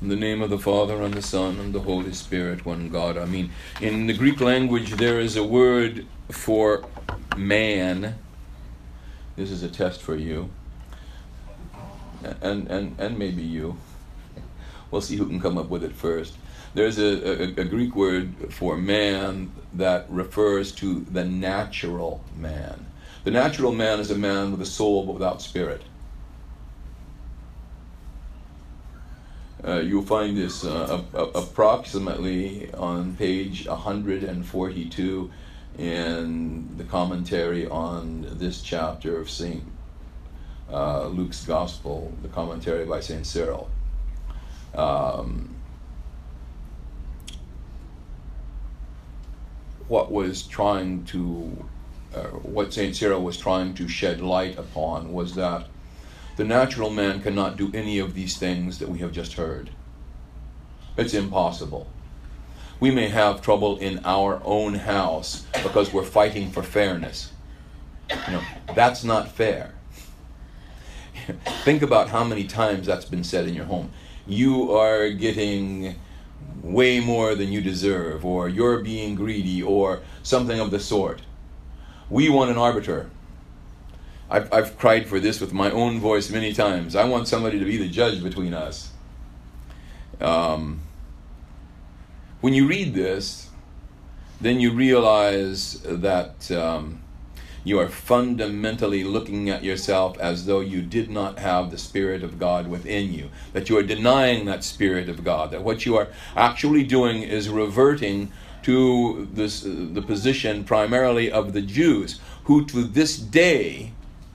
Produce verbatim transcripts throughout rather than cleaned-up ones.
In the name of the Father, and the Son, and the Holy Spirit, one God. I mean, in the Greek language, there is a word for man. This is a test for you. And and, and maybe you. We'll see who can come up with it first. There's a, a, a Greek word for man that refers to the natural man. The natural man is a man with a soul but without spirit. Uh, you'll find this uh, a, a, approximately on page one hundred forty-two in the commentary on this chapter of Saint uh, Luke's Gospel, the commentary by Saint Cyril. Um, what was trying to, uh, what Saint Cyril was trying to shed light upon was that the natural man cannot do any of these things that we have just heard. It's impossible. We may have trouble in our own house because we're fighting for fairness. You know, that's not fair. Think about how many times that's been said in your home. You are getting way more than you deserve, or you're being greedy, or something of the sort. We want an arbiter. I've, I've cried for this with my own voice many times. I want somebody to be the judge between us. Um, when you read this, then you realize that um, you are fundamentally looking at yourself as though you did not have the Spirit of God within you, that you are denying that Spirit of God, that what you are actually doing is reverting to this, uh, the position primarily of the Jews, who to this day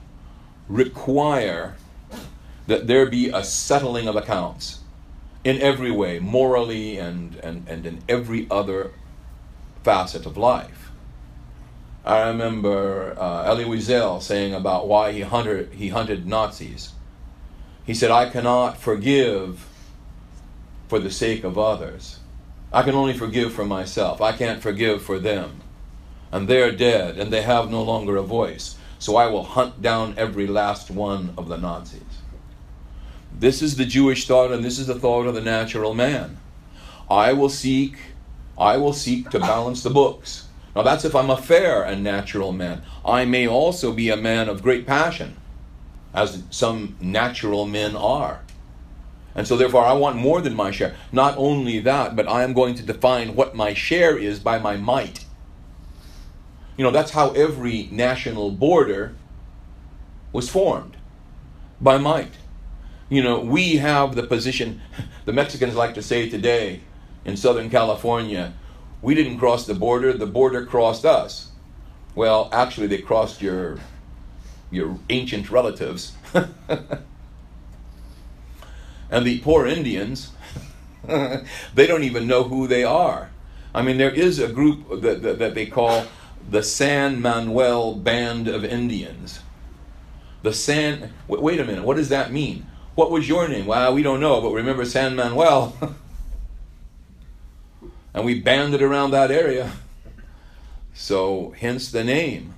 require that there be a settling of accounts in every way, morally and, and, and in every other facet of life. I remember uh, Elie Wiesel saying about why he hunted, he hunted Nazis. He said, I cannot forgive for the sake of others. I can only forgive for myself. I can't forgive for them. And they're dead, and they have no longer a voice. So I will hunt down every last one of the Nazis. This is the Jewish thought, and this is the thought of the natural man. I will seek, I will seek to balance the books. Now that's if I'm a fair and natural man. I may also be a man of great passion, as some natural men are. And so therefore I want more than my share. Not only that, but I am going to define what my share is by my might. You know, that's how every national border was formed, by might. You know, we have the position, the Mexicans like to say today in Southern California, we didn't cross the border, the border crossed us. Well, actually they crossed your, your ancient relatives. And the poor Indians, they don't even know who they are. I mean, there is a group that, that, that they call the San Manuel Band of Indians. The San... Wait, wait a minute, what does that mean? What was your name? Well, we don't know, but remember San Manuel. And we banded around that area. So, hence the name.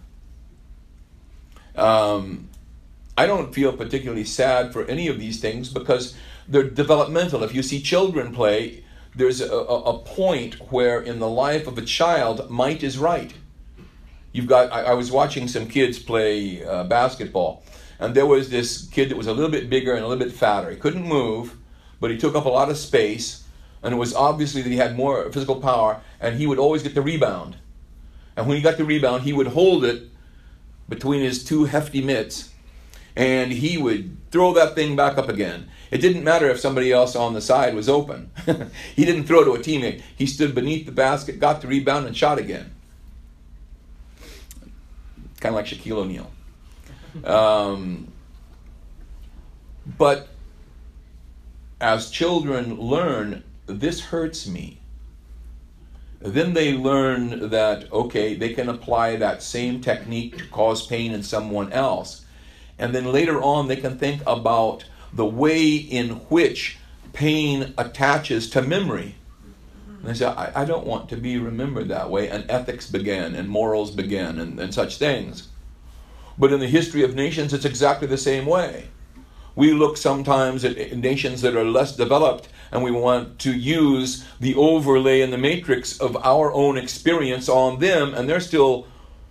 Um, I don't feel particularly sad for any of these things because they're developmental. If you see children play, there's a, a, a point where in the life of a child, might is right. You've got. I, I was watching some kids play uh, basketball, and there was this kid that was a little bit bigger and a little bit fatter. He couldn't move, but he took up a lot of space, and it was obviously that he had more physical power, and he would always get the rebound. And when he got the rebound, he would hold it between his two hefty mitts, and he would throw that thing back up again. It didn't matter if somebody else on the side was open. He didn't throw to a teammate. He stood beneath the basket, got the rebound, and shot again. Kind of like Shaquille O'Neal. Um, but as children learn, this hurts me. Then they learn that, okay, they can apply that same technique to cause pain in someone else. And then later on, they can think about the way in which pain attaches to memory. And they say, I, I don't want to be remembered that way. And ethics began, and morals began, and, and such things. But in the history of nations, it's exactly the same way. We look sometimes at nations that are less developed, and we want to use the overlay and the matrix of our own experience on them, and they're still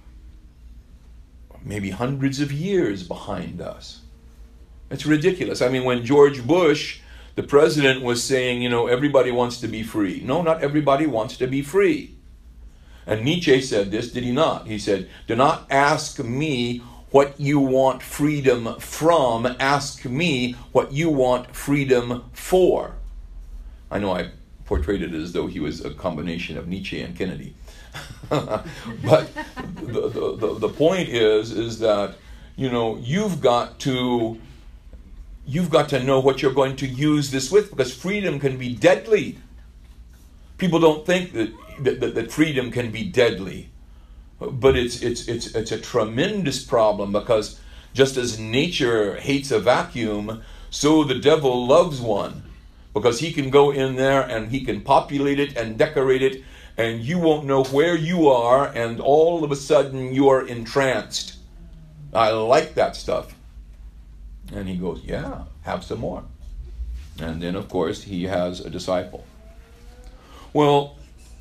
maybe hundreds of years behind us. It's ridiculous. I mean, when George Bush, the president, was saying, you know, everybody wants to be free. No, not everybody wants to be free. And Nietzsche said this, did he not? He said, do not ask me what you want freedom from. Ask me what you want freedom for. I know I portrayed it as though he was a combination of Nietzsche and Kennedy. But the, the, the, the point is, is that, you know, you've got to, you've got to know what you're going to use this with, because freedom can be deadly. People don't think that, that, that freedom can be deadly. But it's, it's, it's, it's a tremendous problem, because just as nature hates a vacuum, so the devil loves one. Because he can go in there and he can populate it and decorate it, and you won't know where you are, and all of a sudden you are entranced. I like that stuff. And he goes, yeah, have some more. And then, of course, he has a disciple. Well,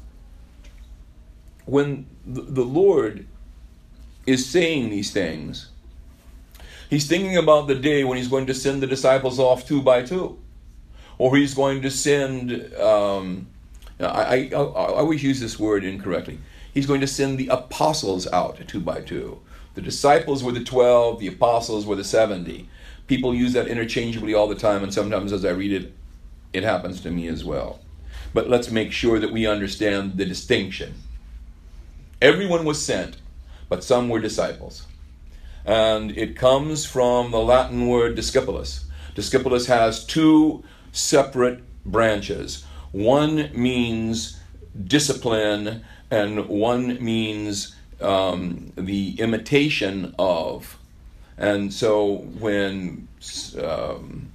when the Lord is saying these things, he's thinking about the day when he's going to send the disciples off two by two. Or he's going to send, um, I, I, I always use this word incorrectly. He's going to send the apostles out two by two. The disciples were the twelve, the apostles were the seventy. People use that interchangeably all the time, and sometimes as I read it, it happens to me as well. But let's make sure that we understand the distinction. Everyone was sent, but some were disciples. And it comes from the Latin word discipulos. Discipulos has two separate branches. One means discipline, and one means um, the imitation of. And so when um,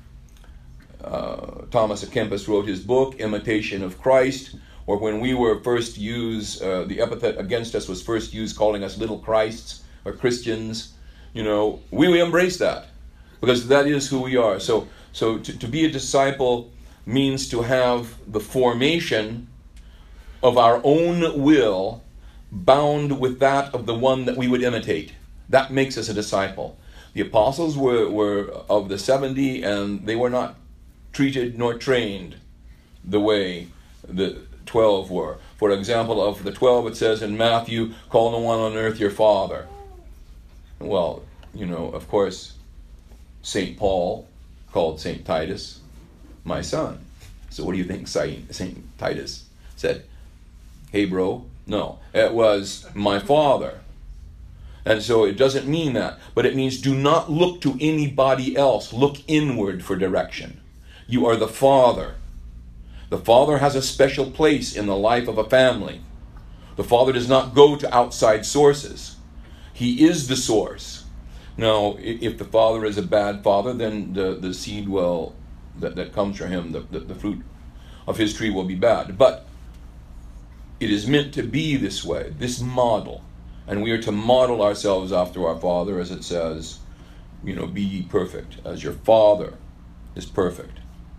uh, Thomas à Kempis wrote his book, Imitation of Christ, or when we were first used, uh, the epithet against us was first used calling us little Christs or Christians, you know, we, we embrace that, because that is who we are. So So to, to be a disciple means to have the formation of our own will bound with that of the one that we would imitate. That makes us a disciple. The apostles were, were of the seventy, and they were not treated nor trained the way the twelve were. For example, of the twelve, it says in Matthew, call no one on earth your father. Well, you know, of course, Saint Paul called Saint Titus my son. So what do you think Saint Titus said? Hey bro? No, it was my father. And so it doesn't mean that, but it means do not look to anybody else. Look inward for direction. You are the father. The father has a special place in the life of a family. The father does not go to outside sources. He is the source. Now, if the father is a bad father, then the, the seed will, that, that comes from him, the, the, the fruit of his tree will be bad. But it is meant to be this way, this model. And we are to model ourselves after our Father, as it says, you know, be ye perfect, as your Father is perfect.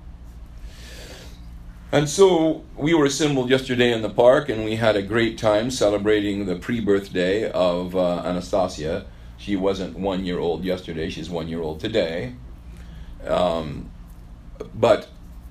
And so we were assembled yesterday in the park, and we had a great time celebrating the pre-birthday of uh, Anastasia. She wasn't one year old yesterday, she's one year old today. Um, but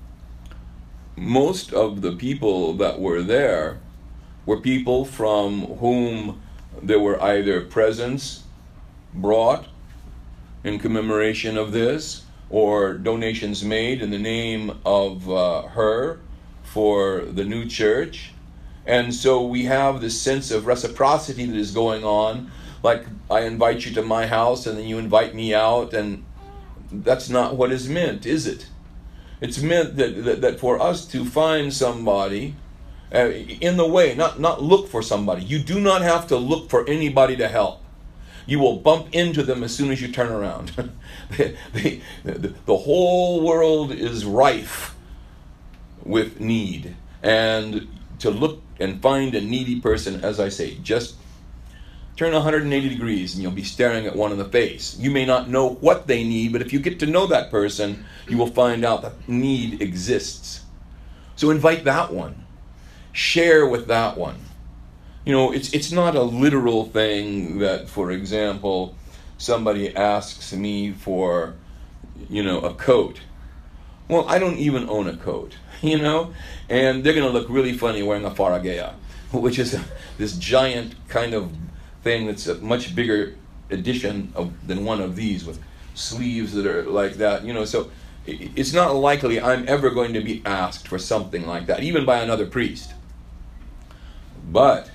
most of the people that were there were people from whom there were either presents brought in commemoration of this, or donations made in the name of uh, her for the new church. And so we have this sense of reciprocity that is going on, like I invite you to my house and then you invite me out, and that's not what is meant, is it? It's meant that, that, that for us to find somebody Uh, in the way, not, not look for somebody. You do not have to look for anybody to help. You will bump into them as soon as you turn around. they, they, the, the whole world is rife with need. And to look and find a needy person, as I say, just Turn one hundred eighty degrees and you'll be staring at one in the face. You may not know what they need, but if you get to know that person, you will find out that need exists. So invite that one. Share with that one. You know, it's it's not a literal thing that, for example, somebody asks me for, you know, a coat. Well, I don't even own a coat, you know, and they're going to look really funny wearing a farageya, which is a, this giant kind of thing that's a much bigger edition of than one of these with sleeves that are like that, you know. So it's not likely I'm ever going to be asked for something like that, even by another priest. But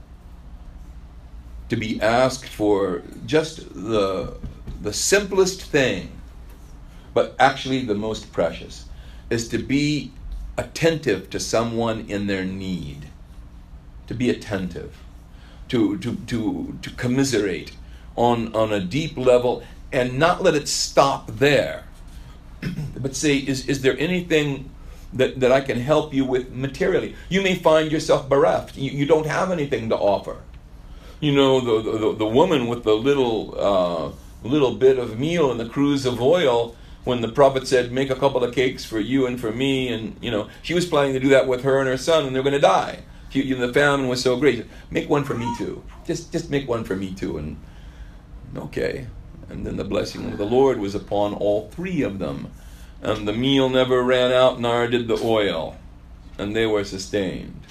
to be asked for just the the simplest thing, but actually the most precious, is to be attentive to someone in their need. To be attentive. To, to, to, to commiserate on, on a deep level and not let it stop there. But say, is, is there anything that, that I can help you with materially? You may find yourself bereft. You, you don't have anything to offer. You know, the, the, the woman with the little, uh, little bit of meal and the cruse of oil, when the prophet said, make a couple of cakes for you and for me, and, you know, she was planning to do that with her and her son, and they're going to die. She, you know, the famine was so great. Make one for me too. Just, just make one for me too. And okay. And then the blessing of the Lord was upon all three of them. And the meal never ran out, nor did the oil. And they were sustained.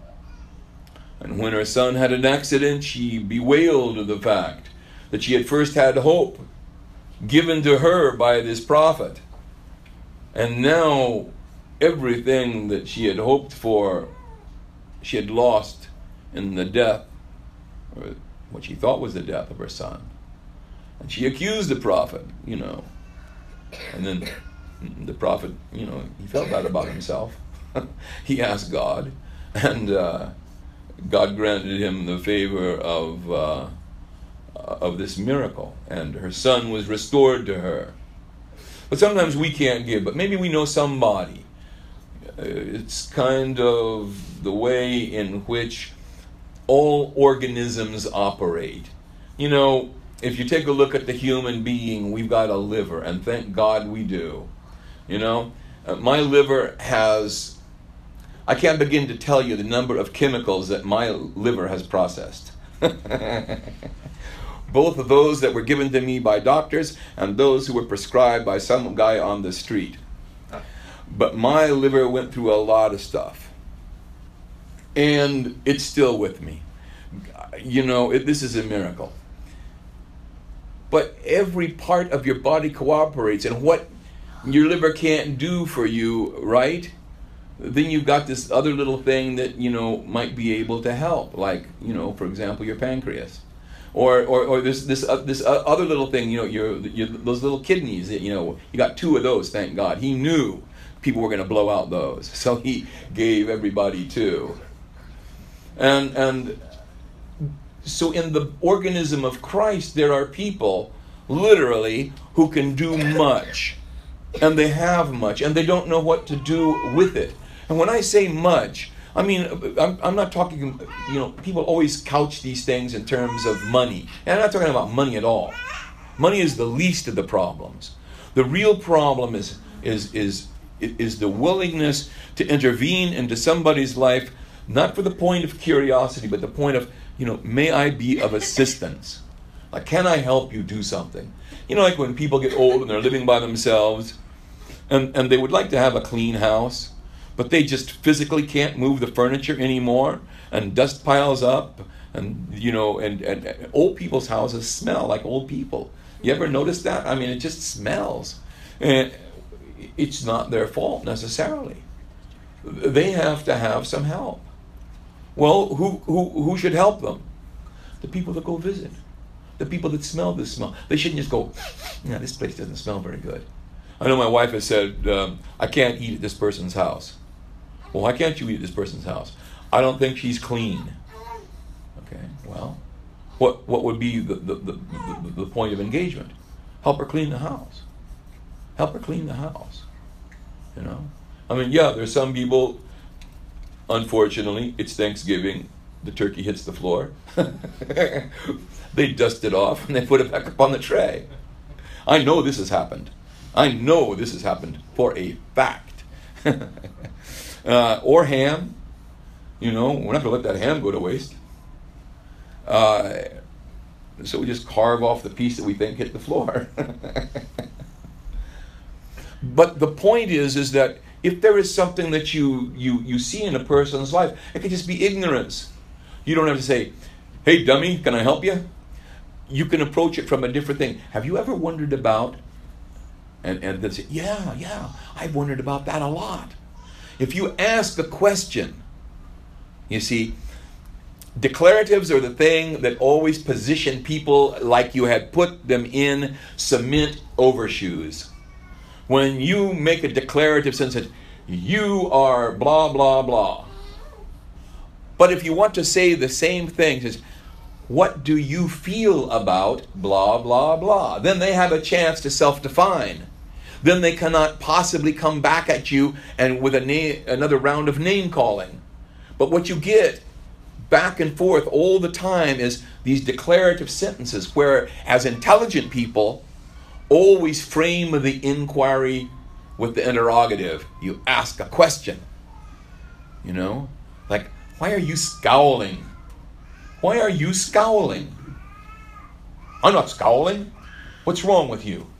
And when her son had an accident, she bewailed the fact that she had first had hope given to her by this prophet. And now everything that she had hoped for, she had lost in the death, or what she thought was the death of her son. And she accused the prophet, you know. And then the prophet, you know, he felt bad about himself. He asked God, and uh, God granted him the favor of uh, of this miracle, and her son was restored to her. But sometimes we can't give, but maybe we know somebody. It's kind of the way in which all organisms operate. You know, if you take a look at the human being, we've got a liver, and thank God we do. You know, uh, my liver has, I can't begin to tell you the number of chemicals that my liver has processed. Both of those that were given to me by doctors and those who were prescribed by some guy on the street. But my liver went through a lot of stuff. And it's still with me. You know, it, this is a miracle. But every part of your body cooperates. And what your liver can't do for you, right? Then you've got this other little thing that, you know, might be able to help. Like, you know, for example, your pancreas. Or, or, or this this uh, this uh, other little thing, you know, your, your those little kidneys. That, you know, you got two of those. Thank God. He knew people were going to blow out those, so he gave everybody two. And and so in the organism of Christ, there are people literally who can do much, and they have much, and they don't know what to do with it. And when I say much, I mean, I'm, I'm not talking, you know, people always couch these things in terms of money. And I'm not talking about money at all. Money is the least of the problems. The real problem is is is is the willingness to intervene into somebody's life, not for the point of curiosity, but the point of, you know, may I be of assistance? Like, can I help you do something? You know, like when people get old and they're living by themselves, and, and they would like to have a clean house, but they just physically can't move the furniture anymore, and dust piles up, and, you know, and, and, and old people's houses smell like old people. You ever notice that? I mean, it just smells. And it's not their fault necessarily. They have to have some help. Well, who who who should help them? The people that go visit. The people that smell this smell. They shouldn't just go, yeah, this place doesn't smell very good. I know my wife has said, um, I can't eat at this person's house. Well, why can't you eat at this person's house? I don't think she's clean. Okay, well, what what would be the, the, the, the, the point of engagement? Help her clean the house. Help her clean the house. You know? I mean, yeah, there's some people, unfortunately, it's Thanksgiving, the turkey hits the floor. They dust it off and they put it back up on the tray. I know this has happened. I know this has happened for a fact. uh, or ham. You know, we're not going to let that ham go to waste. Uh, so we just carve off the piece that we think hit the floor. But the point is, is that if there is something that you, you, you see in a person's life, it could just be ignorance. You don't have to say, hey, dummy, can I help you? You can approach it from a different thing. Have you ever wondered about, and, and then say, yeah, yeah, I've wondered about that a lot. If you ask a question, you see, declaratives are the thing that always position people like you had put them in cement overshoes. When you make a declarative sense that you are blah, blah, blah. But if you want to say the same thing, says, what do you feel about blah, blah, blah? Then they have a chance to self-define. Then they cannot possibly come back at you and with a na- another round of name-calling. But what you get back and forth all the time is these declarative sentences where, as intelligent people, always frame the inquiry with the interrogative. You ask a question. You know? Like, why are you scowling? Why are you scowling? I'm not scowling. What's wrong with you?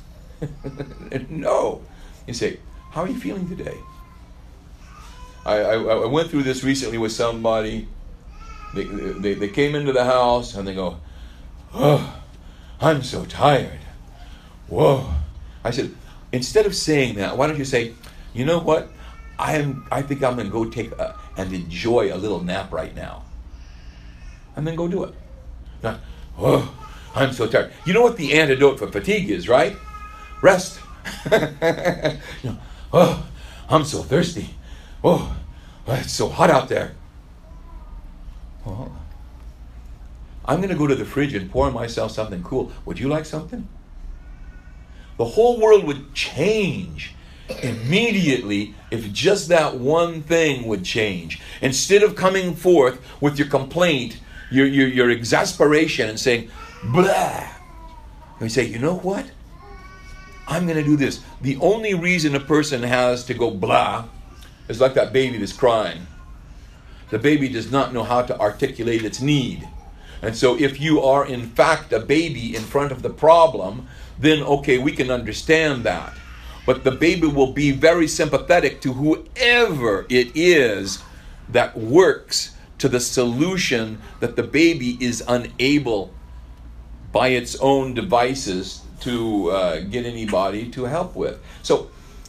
No. You say, how are you feeling today? I, I, I went through this recently with somebody. They, they, they came into the house and they go, oh, I'm so tired. Whoa. I said, instead of saying that, why don't you say, you know what? I am. I think I'm going to go take a, and enjoy a little nap right now. And then go do it. Not, oh, I'm so tired. You know what the antidote for fatigue is, right? Rest. You know, oh, I'm so thirsty. Oh, it's so hot out there. Oh, I'm going to go to the fridge and pour myself something cool. Would you like something? The whole world would change immediately if just that one thing would change. Instead of coming forth with your complaint, your, your, your exasperation and saying, blah, you say, you know what? I'm going to do this. The only reason a person has to go blah is like that baby that's crying. The baby does not know how to articulate its need. And so if you are in fact a baby in front of the problem, then okay, we can understand that. But the baby will be very sympathetic to whoever it is that works to the solution that the baby is unable by its own devices to uh, get anybody to help with. So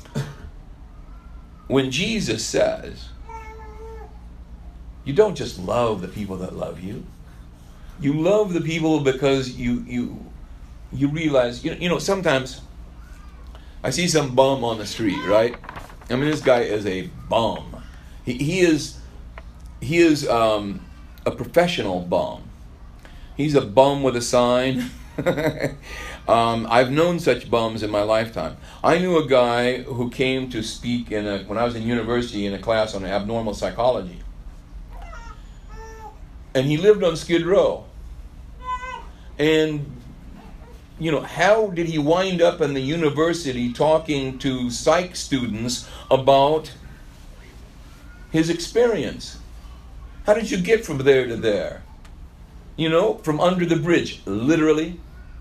when Jesus says, you don't just love the people that love you. You love the people because you you you realize, you know, you know, sometimes I see some bum on the street, right? I mean, this guy is a bum. He he is he is um, a professional bum. He's a bum with a sign. um, I've known such bums in my lifetime. I knew a guy who came to speak in a, when I was in university in a class on abnormal psychology. And he lived on Skid Row. And, you know, how did he wind up in the university talking to psych students about his experience? How did you get from there to there? You know, from under the bridge, literally,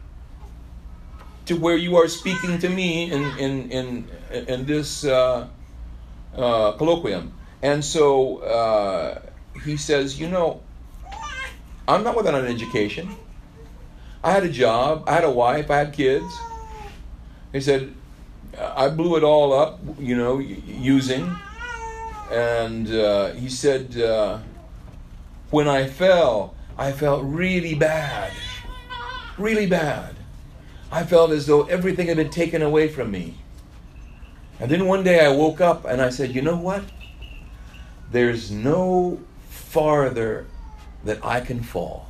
to where you are speaking to me in, in, in, in this uh, uh, colloquium. And so uh, he says, you know, I'm not without an education. I had a job, I had a wife, I had kids. He said, I blew it all up, you know, using. And uh, he said, uh, when I fell, I felt really bad. Really bad. I felt as though everything had been taken away from me. And then one day I woke up and I said, you know what? There's no farther that I can fall.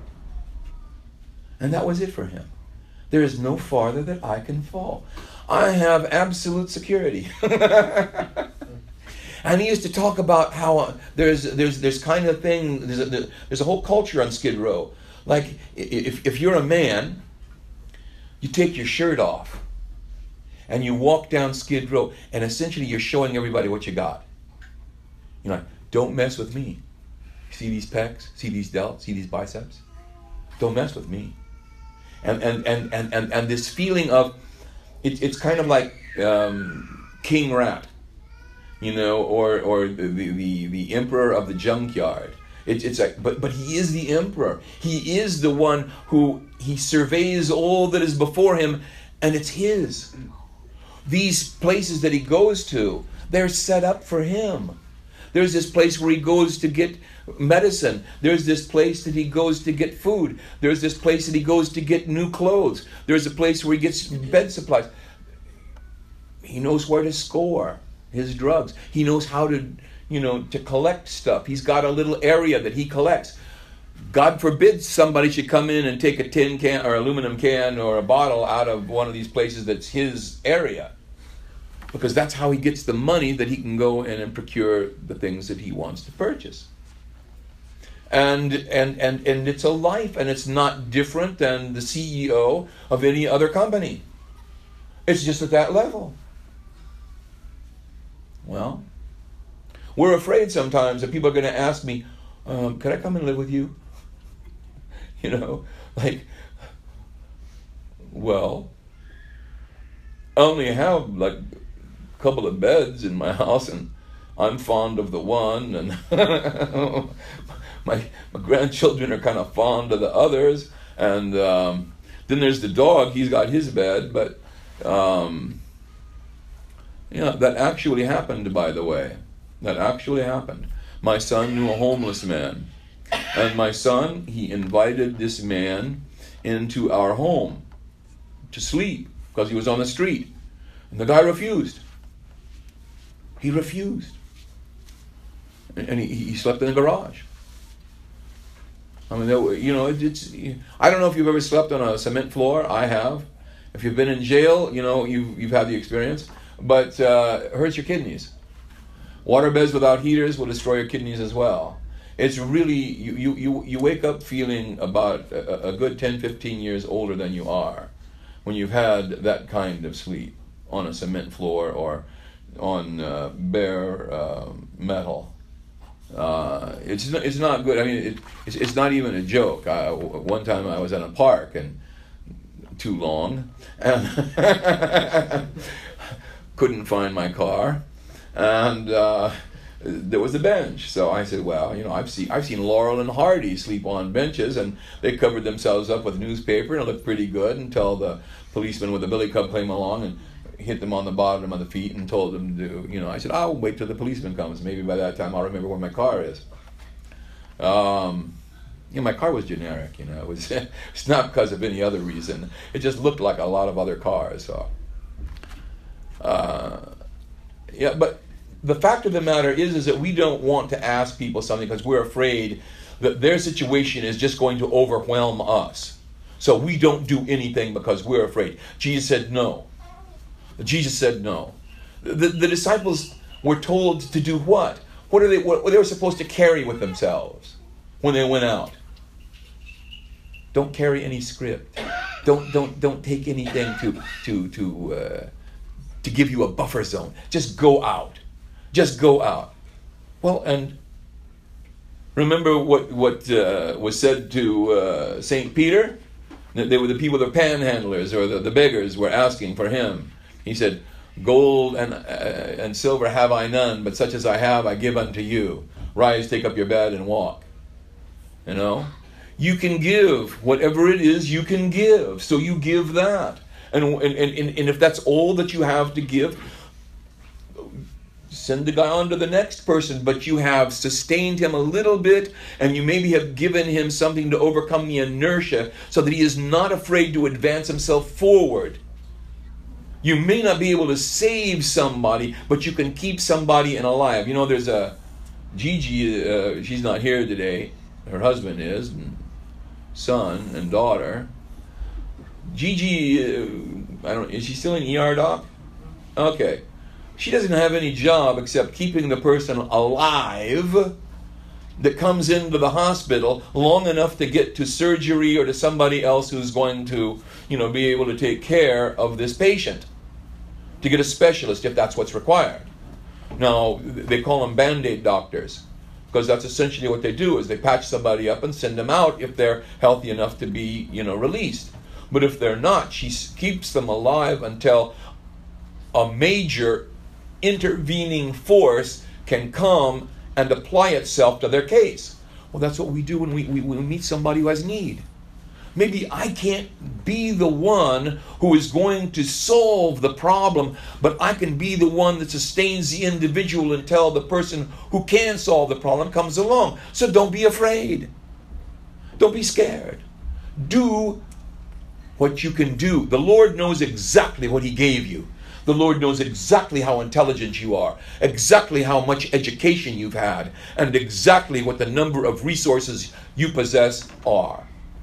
And that was it for him. There is no farther that I can fall. I have absolute security. And And he used to talk about how uh, there's there's there's kind of thing, there's a, there's a whole culture on Skid Row. Like, if if you're a man, you take your shirt off and you walk down Skid Row, and essentially you're showing everybody what you got. You're like, don't mess with me. See these pecs? See these delts? See these biceps? Don't mess with me. And and and and and, and this feeling of, it, it's kind of like um, King Rat, you know, or or the the, the emperor of the junkyard. It, it's like, but but he is the emperor. He is the one who, he surveys all that is before him, and it's his. These places that he goes to, they're set up for him. There's this place where he goes to get medicine. There's this place that he goes to get food. There's this place that he goes to get new clothes. There's a place where he gets bed supplies. He knows where to score his drugs. He knows how to, you know, to collect stuff. He's got a little area that he collects. God forbid somebody should come in and take a tin can or aluminum can or a bottle out of one of these places that's his area. Because that's how he gets the money that he can go in and procure the things that he wants to purchase. And and and and it's a life, and it's not different than the C E O of any other company. It's just at that level. Well, we're afraid sometimes that people are going to ask me, um, "Could I come and live with you?" You know, like, well, I only have like a couple of beds in my house, and I'm fond of the one, and my my grandchildren are kind of fond of the others, and um, then there's the dog. He's got his bed, but um, yeah, that actually happened, by the way. That actually happened. My son knew a homeless man, and my son, he invited this man into our home to sleep because he was on the street, and the guy refused. He refused. And he, he slept in the garage. I mean, you know, it's, I don't know if you've ever slept on a cement floor. I have. If you've been in jail, you know, you've, you've had the experience. But uh, it hurts your kidneys. Water beds without heaters will destroy your kidneys as well. It's really, you, you, you, you wake up feeling about a, a good ten, fifteen years older than you are when you've had that kind of sleep on a cement floor or on uh, bare uh, metal. Uh, it's not, it's not good. I mean, it, it's it's not even a joke. I, one time I was in a park, and too long, and couldn't find my car, and uh, there was a bench. So I said, well, you know, I've seen I've seen Laurel and Hardy sleep on benches, and they covered themselves up with newspaper, and it looked pretty good until the policeman with the billy club came along and hit them on the bottom of the feet and told them to, you know, I said, I'll wait till the policeman comes. Maybe by that time I'll remember where my car is. Um, you know, my car was generic, you know. It was, it's not because of any other reason. It just looked like a lot of other cars. So, uh, yeah, but the fact of the matter is, is that we don't want to ask people something because we're afraid that their situation is just going to overwhelm us. So we don't do anything because we're afraid. Jesus said no. Jesus said no. The, the disciples were told to do what? What are they? What, what they were supposed to carry with themselves when they went out? Don't carry any script. Don't don't don't take anything to to to uh, to give you a buffer zone. Just go out. Just go out. Well, and remember what what uh, was said to uh, Saint Peter? They were the people, the panhandlers or the, the beggars, were asking for him. He said, gold and uh, and silver have I none, but such as I have I give unto you. Rise, take up your bed, and walk. You know? You can give. Whatever it is, you can give. So you give that. And, and, and, and if that's all that you have to give, send the guy on to the next person. But you have sustained him a little bit, and you maybe have given him something to overcome the inertia so that he is not afraid to advance himself forward. You may not be able to save somebody, but you can keep somebody in alive. You know, there's a Gigi, uh, she's not here today. Her husband is, and son and daughter. Gigi, uh, I don't. Is she still in E R, Doc? Okay. She doesn't have any job except keeping the person alive that comes into the hospital long enough to get to surgery or to somebody else who's going to, you know, be able to take care of this patient, to get a specialist if that's what's required. Now, they call them Band-Aid doctors, because that's essentially what they do, is they patch somebody up and send them out if they're healthy enough to be, you know, released. But if they're not, she keeps them alive until a major intervening force can come and apply itself to their case. Well, that's what we do when we, we, we meet somebody who has need. Maybe I can't be the one who is going to solve the problem, but I can be the one that sustains the individual until the person who can solve the problem comes along. So don't be afraid. Don't be scared. Do what you can do. The Lord knows exactly what He gave you. The Lord knows exactly how intelligent you are, exactly how much education you've had, and exactly what the number of resources you possess are.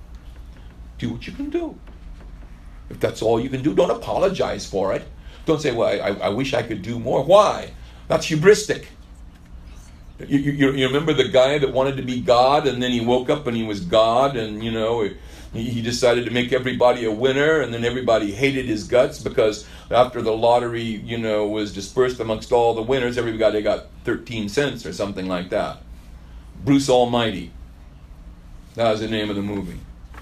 Do what you can do. If that's all you can do, don't apologize for it. Don't say, well, I, I wish I could do more. Why? That's hubristic. You, you, you remember the guy that wanted to be God, and then he woke up and he was God, and, you know, he decided to make everybody a winner, and then everybody hated his guts because after the lottery, you know, was dispersed amongst all the winners, everybody got thirteen cents or something like that. Bruce Almighty. That was the name of the movie.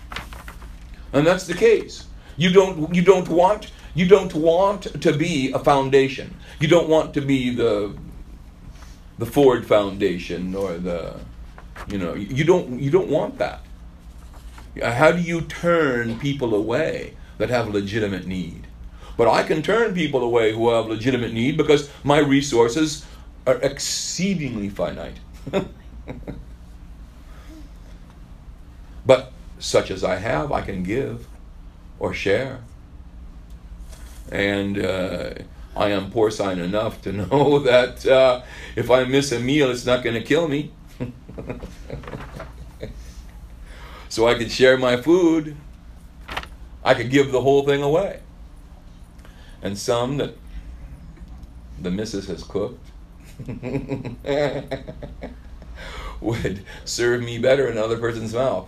And that's the case. You don't you don't want you don't want to be a foundation. You don't want to be the the Ford Foundation or the you know, you don't you don't want that. How do you turn people away that have legitimate need? But I can turn people away who have legitimate need because my resources are exceedingly finite. But such as I have, I can give or share. And uh, I am porcine enough to know that uh, if I miss a meal, it's not going to kill me. So I could share my food. I could give the whole thing away. And some that the missus has cooked would serve me better in another person's mouth.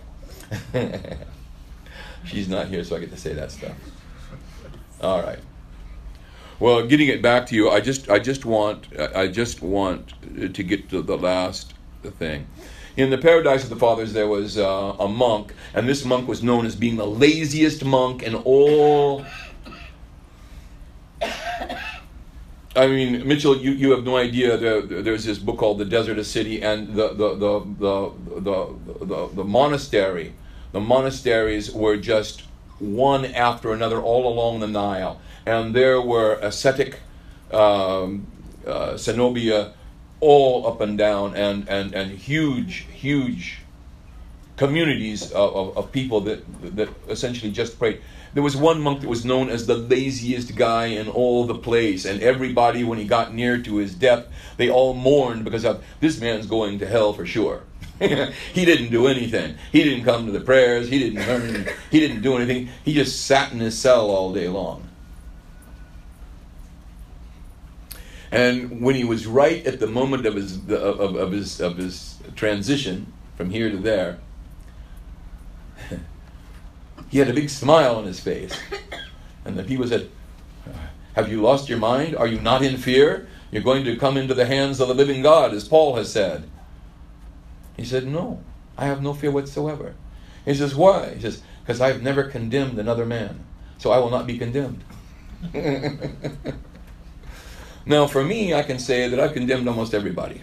She's not here, so I get to say that stuff. All right. Well, getting it back to you, I just, I just want, I just want to get to the last thing. In the Paradise of the Fathers, there was uh, a monk, and this monk was known as being the laziest monk in all. I mean, Mitchell, you, you have no idea. There, there's this book called The Desert City, and the the the the the, the, the monastery, the monasteries were just one after another all along the Nile, and there were ascetic um, uh, cenobia all up and down, and and and huge huge communities of, of, of people that that essentially just prayed. There was one monk that was known as the laziest guy in all the place, and everybody, when he got near to his death, they all mourned because of this man's going to hell for sure. He didn't do anything. He didn't come to the prayers. He didn't learn. He didn't do anything. He just sat in his cell all day long. And when he was right at the moment of his of, of his of his transition from here to there, he had a big smile on his face. And the people said, "Have you lost your mind? Are you not in fear? You're going to come into the hands of the living God, as Paul has said." He said, "No, I have no fear whatsoever." He says, "Why?" He says, "Because I've never condemned another man, so I will not be condemned." Now, for me, I can say that I've condemned almost everybody.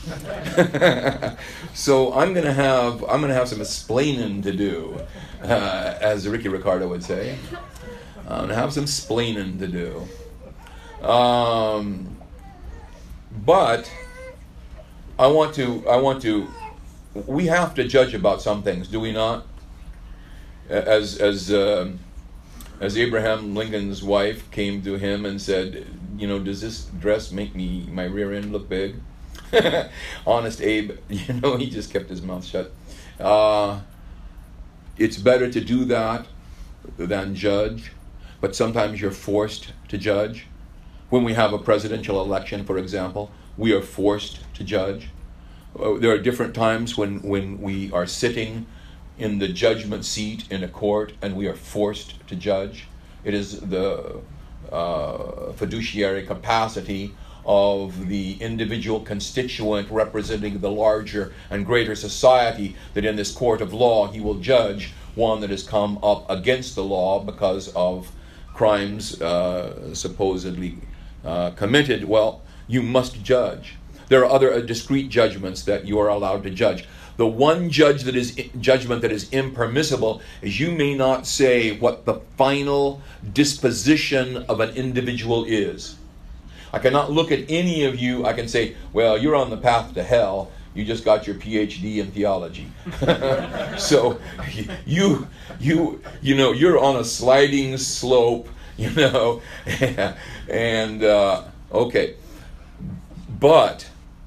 So I'm gonna have I'm gonna have some explaining to do, uh, as Ricky Ricardo would say. I'm gonna have some explaining to do. Um, but I want to I want to. We have to judge about some things, do we not? As as uh, as Abraham Lincoln's wife came to him and said, "You know, does this dress make me my rear end look big?" Honest Abe, you know, he just kept his mouth shut. Uh, it's better to do that than judge, but sometimes you're forced to judge. When we have a presidential election, for example, we are forced to judge. Uh, there are different times when, when we are sitting in the judgment seat in a court and we are forced to judge. It is the uh, fiduciary capacity of the individual constituent representing the larger and greater society that in this court of law he will judge one that has come up against the law because of crimes uh, supposedly uh, committed. Well, you must judge. There are other uh, discrete judgments that you are allowed to judge. The one judge that is judgment that is impermissible is you may not say what the final disposition of an individual is. I cannot look at any of you, I can say, well, you're on the path to hell. You just got your P H D in theology. So you you you know, you're on a sliding slope, you know, and uh, okay. But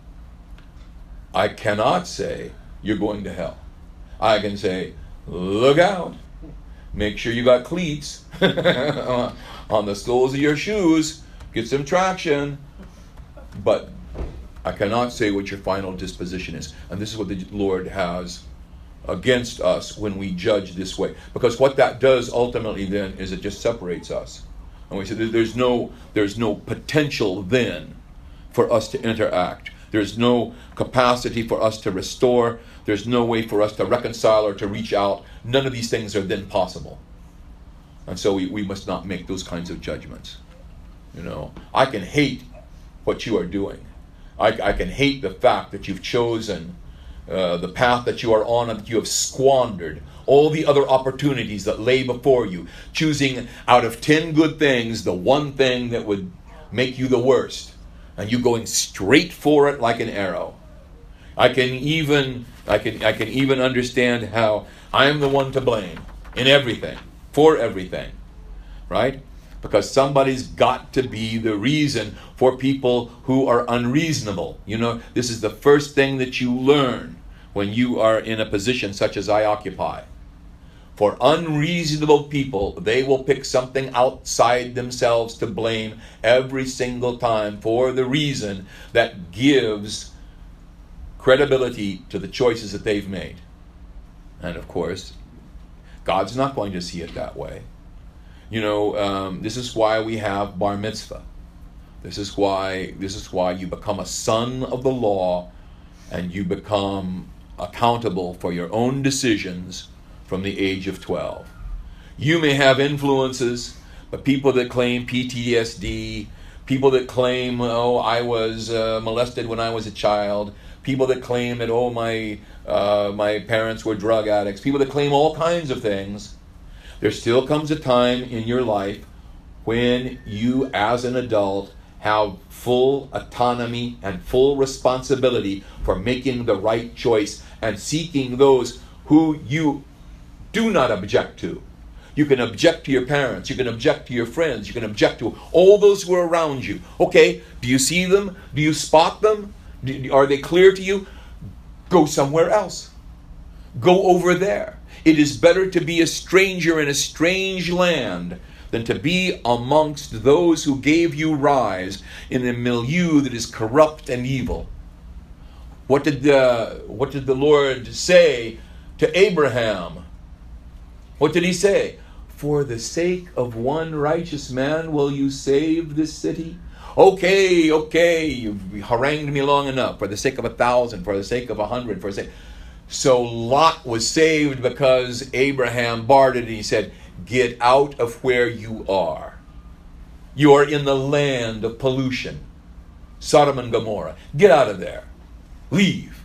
I cannot say you're going to hell. I can say, look out. Make sure you got cleats on the soles of your shoes. Get some traction. But I cannot say what your final disposition is. And this is what the Lord has against us when we judge this way. Because what that does ultimately then is it just separates us. And we say there's no, there's no potential then for us to interact. There's no capacity for us to restore. There's no way for us to reconcile or to reach out. None of these things are then possible. And so we, we must not make those kinds of judgments. You know, I can hate what you are doing. I, I can hate the fact that you've chosen uh, the path that you are on and that you have squandered all the other opportunities that lay before you, choosing out of ten good things the one thing that would make you the worst, and you going straight for it like an arrow. I can even I can I can even understand how I am the one to blame in everything, for everything, right? Because somebody's got to be the reason for people who are unreasonable. You know, this is the first thing that you learn when you are in a position such as I occupy. For unreasonable people, they will pick something outside themselves to blame every single time for the reason that gives credibility to the choices that they've made. And of course, God's not going to see it that way. You know, um, this is why we have bar mitzvah. This is why this is why you become a son of the law, and you become accountable for your own decisions from the age of twelve. You may have influences, but people that claim P T S D, people that claim, oh, I was uh, molested when I was a child, people that claim that, oh, my uh, my parents were drug addicts, people that claim all kinds of things. There still comes a time in your life when you, as an adult, have full autonomy and full responsibility for making the right choice and seeking those who you do not object to. You can object to your parents, you can object to your friends, you can object to all those who are around you. Okay, do you see them? Do you spot them? Do, are they clear to you? Go somewhere else. Go over there. It is better to be a stranger in a strange land than to be amongst those who gave you rise in a milieu that is corrupt and evil. What did the, what did the Lord say to Abraham? What did he say? For the sake of one righteous man will you save this city? Okay, okay, you've harangued me long enough. For the sake of a thousand, for the sake of a hundred, for the sake... So Lot was saved because Abraham barred it and he said, get out of where you are. You are in the land of pollution. Sodom and Gomorrah. Get out of there. Leave.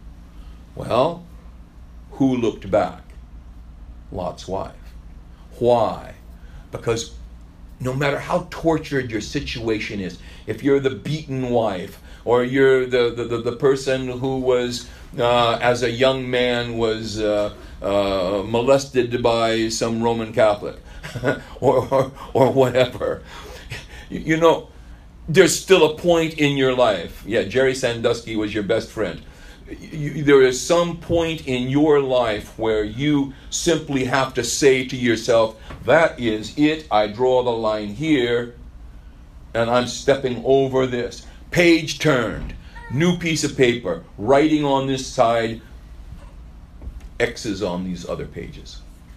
Well, who looked back? Lot's wife. Why? Because no matter how tortured your situation is, if you're the beaten wife, or you're the, the, the, the person who was, uh, as a young man, was uh, uh, molested by some Roman Catholic, or, or, or whatever, you, you know, there's still a point in your life. Yeah, Jerry Sandusky was your best friend. You, there is some point in your life where you simply have to say to yourself, that is it, I draw the line here. and I'm stepping over this. Page turned, new piece of paper, writing on this side, X's on these other pages.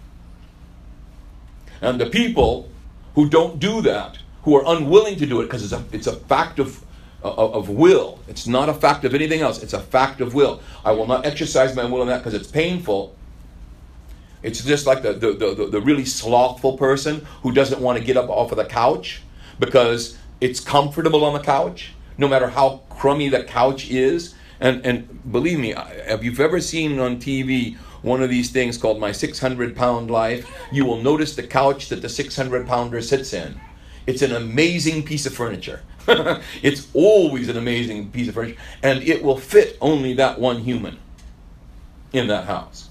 And the people who don't do that, who are unwilling to do it, because it's a, it's a fact of, of, of will. It's not a fact of anything else. It's a fact of will. I will not exercise my will in that because it's painful. It's just like the, the, the, the really slothful person who doesn't want to get up off of the couch because it's comfortable on the couch, no matter how crummy the couch is. And, and believe me, if you've ever seen on T V one of these things called My six hundred pound Life, you will notice the couch that the six hundred pounder sits in. It's an amazing piece of furniture. It's always an amazing piece of furniture. And it will fit only that one human in that house.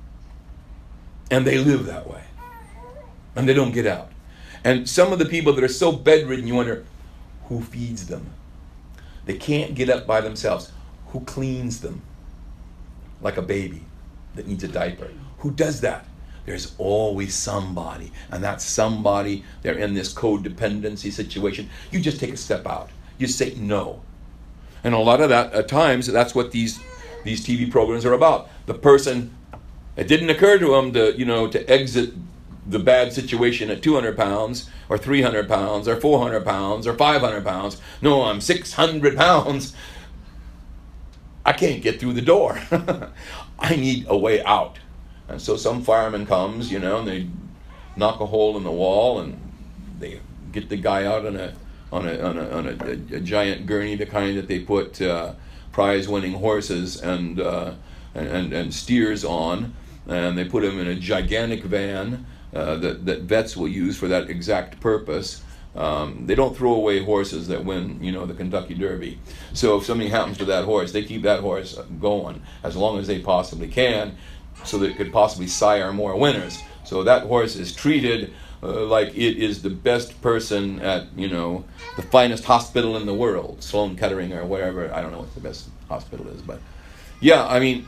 And they live that way. And they don't get out. And some of the people that are so bedridden, you wonder, who feeds them? They can't get up by themselves. Who cleans them? Like a baby that needs a diaper. Who does that? There's always somebody. And that somebody, they're in this codependency situation. You just take a step out. You say no. And a lot of that, at times, that's what these these T V programs are about. The person, it didn't occur to them to, you know, to exit the bad situation at two hundred pounds or three hundred pounds or four hundred pounds or five hundred pounds. No, I'm six hundred pounds. I can't get through the door. I need a way out. And so some fireman comes, you know, and they knock a hole in the wall and they get the guy out on a on a on a, on a, a, a giant gurney, the kind that they put uh, prize-winning horses and, uh, and and steers on, and they put him in a gigantic van uh, that that vets will use for that exact purpose. Um, they don't throw away horses that win, you know, the Kentucky Derby. So if something happens to that horse, they keep that horse going as long as they possibly can, so that it could possibly sire more winners. So that horse is treated uh, like it is the best person at, you know, the finest hospital in the world, Sloan Kettering or whatever. I don't know what the best hospital is, but yeah, I mean,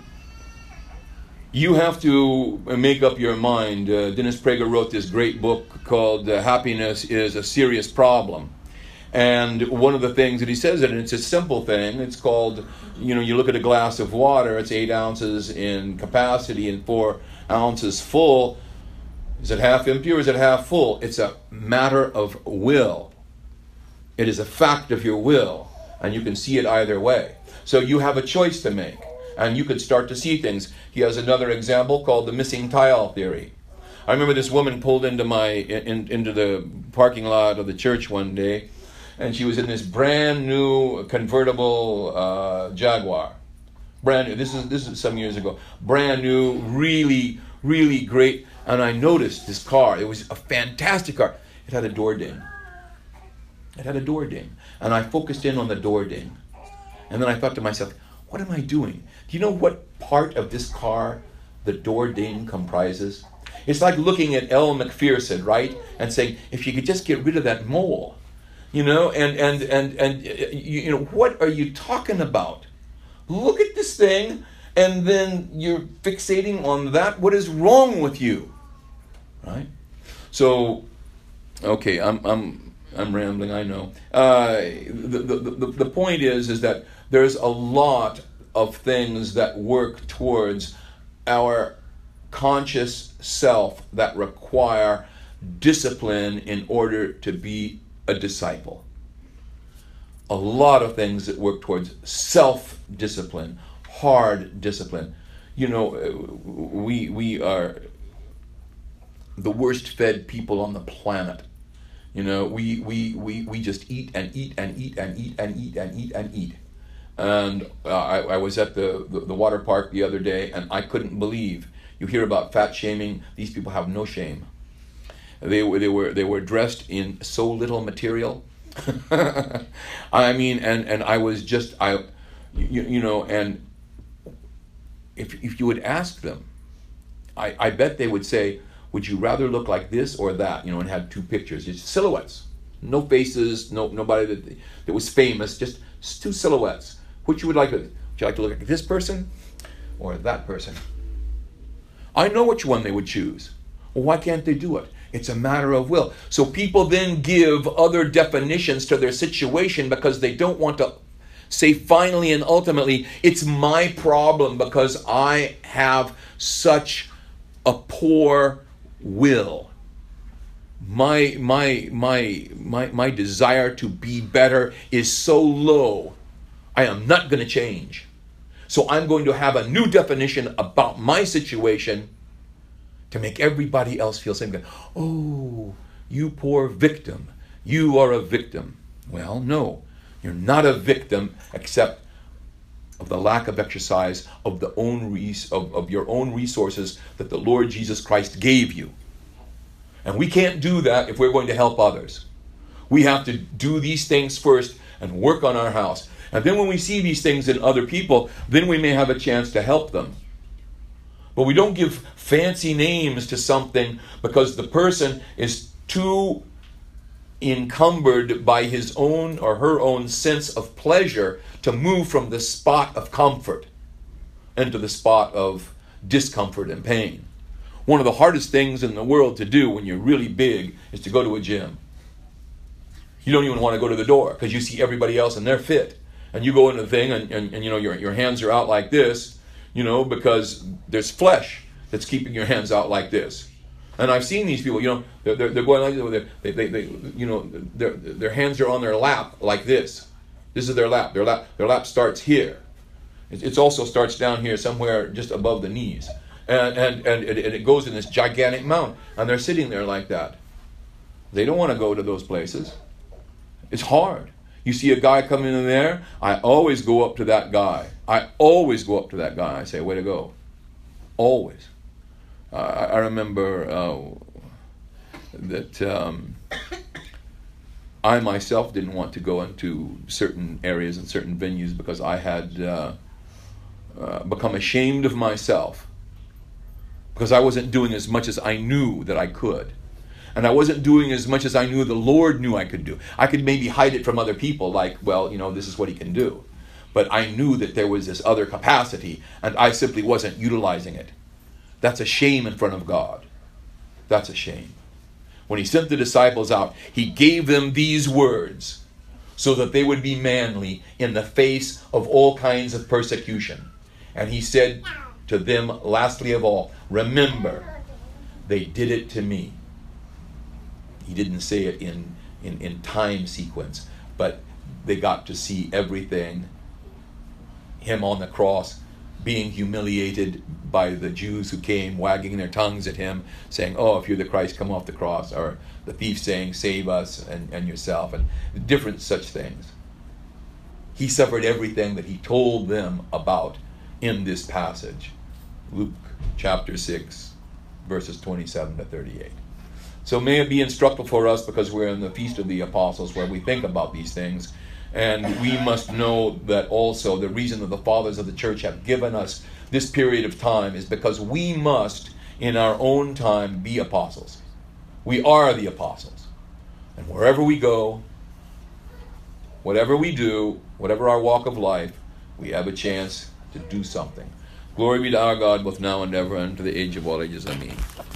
you have to make up your mind. Uh, Dennis Prager wrote this great book called uh, Happiness is a Serious Problem. And one of the things that he says, and it's a simple thing, it's called, you know, you look at a glass of water, it's eight ounces in capacity and four ounces full. Is it half empty or is it half full? It's a matter of will. It is a fact of your will, and you can see it either way. So you have a choice to make, and you could start to see things. He has another example called the missing tile theory. I remember this woman pulled into my in, into the parking lot of the church one day, and she was in this brand new convertible uh, Jaguar. Brand new. This is this is some years ago. Brand new, really, really great. And I noticed this car. It was a fantastic car. It had a door ding. It had a door ding. And I focused in on the door ding. And then I thought to myself, what am I doing? Do you know what part of this car the door ding comprises? It's like looking at Elle Macpherson, right? And saying, if you could just get rid of that mole. You know, and, and, and, and you, you know, what are you talking about? Look at this thing, and then you're fixating on that. What is wrong with you? Right? So, okay, I'm I'm I'm rambling, I know. Uh, the, the, the, the point is, is that there's a lot of things that work towards our conscious self that require discipline in order to be a disciple. A lot of things that work towards self-discipline, hard discipline. You know, we we are the worst fed people on the planet. You know, we we we, we just eat and eat and eat and eat and eat and eat and eat. And uh, I, I was at the, the, the water park the other day, and I couldn't believe. You hear about fat shaming. These people have no shame. They were they were they were dressed in so little material. I mean, and, and I was just I, you, you know, and if if you would ask them, I, I bet they would say, would you rather look like this or that? You know, and had two pictures, just silhouettes, no faces, no nobody that that was famous, just two silhouettes. Which you would like to? Would you like to look like this person or that person? I know which one they would choose. Well, why can't they do it? It's a matter of will. So people then give other definitions to their situation because they don't want to say finally and ultimately, it's my problem because I have such a poor will. My my my my my desire to be better is so low. I am not going to change. So I'm going to have a new definition about my situation to make everybody else feel same. Oh, you poor victim. You are a victim. Well, no. You're not a victim except of the lack of exercise of the own res- of, of your own resources that the Lord Jesus Christ gave you. And we can't do that if we're going to help others. We have to do these things first and work on our house. And then when we see these things in other people, then we may have a chance to help them. But we don't give fancy names to something because the person is too encumbered by his own or her own sense of pleasure to move from the spot of comfort into the spot of discomfort and pain. One of the hardest things in the world to do when you're really big is to go to a gym. You don't even want to go to the door because you see everybody else and they're fit. And you go into the thing and, and, and you know your, your hands are out like this, you know, because there's flesh that's keeping your hands out like this. And I've seen these people, you know, they're, they're, they're going like this, they, they, they, you know, their, their hands are on their lap like this. This is their lap. Their lap, their lap starts here. It, it also starts down here somewhere just above the knees. And, and, and, it, and it goes in this gigantic mound. And they're sitting there like that. They don't want to go to those places. It's hard. You see a guy coming in there, I always go up to that guy. I always go up to that guy. I say, way to go. Always. Uh, I remember uh, that um, I myself didn't want to go into certain areas and certain venues because I had uh, uh, become ashamed of myself because I wasn't doing as much as I knew that I could. And I wasn't doing as much as I knew the Lord knew I could do. I could maybe hide it from other people like, well, you know, this is what he can do. But I knew that there was this other capacity and I simply wasn't utilizing it. That's a shame in front of God. That's a shame. When he sent the disciples out, he gave them these words so that they would be manly in the face of all kinds of persecution. And he said to them, lastly of all, remember, they did it to me. He didn't say it in, in, in time sequence, but they got to see everything. Him on the cross, being humiliated by the Jews who came, wagging their tongues at him, saying, oh, if you're the Christ, come off the cross. Or the thief saying, save us and, and yourself, and different such things. He suffered everything that he told them about in this passage. Luke chapter six, verses twenty-seven to thirty-eight. So may it be instructive for us because we're in the Feast of the Apostles where we think about these things. And we must know that also the reason that the fathers of the church have given us this period of time is because we must, in our own time, be apostles. We are the apostles. And wherever we go, whatever we do, whatever our walk of life, we have a chance to do something. Glory be to our God, both now and ever, and to the age of all ages. Amen.